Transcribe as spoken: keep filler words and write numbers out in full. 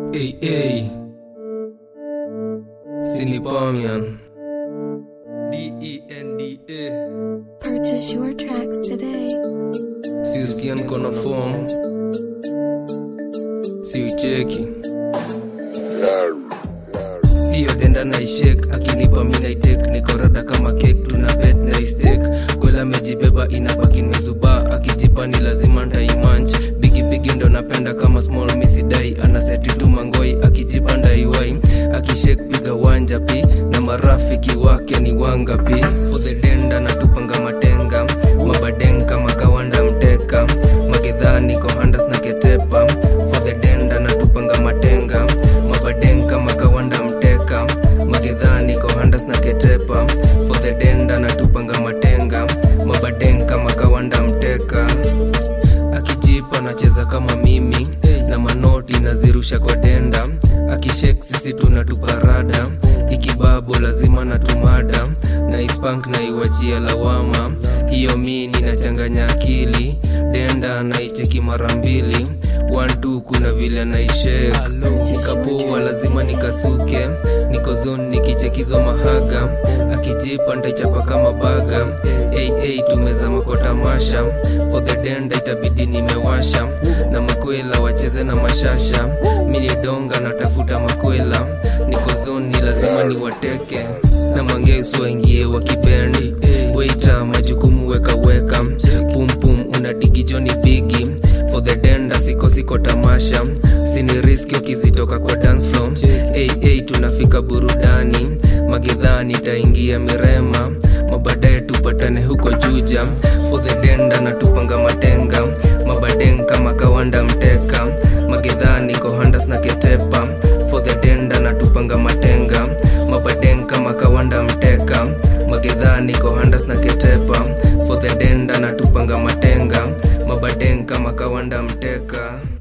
Hey, hey. Sinipamian. D E N D A. Purchase your tracks today. Si usikia niko na form, si ucheki. Hiyo denda na ishake, akinipa mina itake. Niko rada kama cake, tuna bet na steak. Kwela mejibeba inabaki nimezuba, akijipa ni lazima ndaimanch. Bigi bigi ndo napenda kama small misidai. Anaseti tu mangoi, akijipa ndaiwai. Akishake piga wanja pi, na marafiki wake ni wangapi. For the denda na tupanga matenga, mabadenka makawanda mteka. Magedhani ko handas na ketepa. For the denda na tupanga matenga, mabadenka makawanda mteka. Magedhani ko handas na ketepa. For the denda na tupanga matenga, mabadenka makawanda mteka. Akijipa nacheza kama mimi, na manoti nazirusha kwa denda. Akishake sisi tunatuparada, ikibabo lazima natumada. Na ispank na iwachia lawama, hiyo mini nachanganya akili. Denda na icheki marambili, one two kuna vile na ishake. Nikapoa lazima nikasuke, niko zone nikichekizo mahaga. Akijipa ndaichapa kama baga, hey hey tumezama kwa tamasha. For the denda itabidi nimewasha, na makwela wacheze na mashasha. Mini donga natafuta makwela, niko zone lazima niwateke. Na mangesu waingie wakibendi, waiter majukumu weka weka. Pum pum unadigi Johnny Biggie. For the denda siko siko tamasha, sini riski ukizitoka kwa dance floor. Hey hey tunafika burudani, magedhani taingia mirema. Mabadae tupatane huko Juja. For the denda na tupanga matenga, mabadenka makawanda mteka. Magedhani ko handas na ketepa. For the denda na tupanga matenga, mabadenka makawanda mteka. Magedhani ko handas na ketepa. For the denda na tupanga matenga, mabadenka makawanda mteka.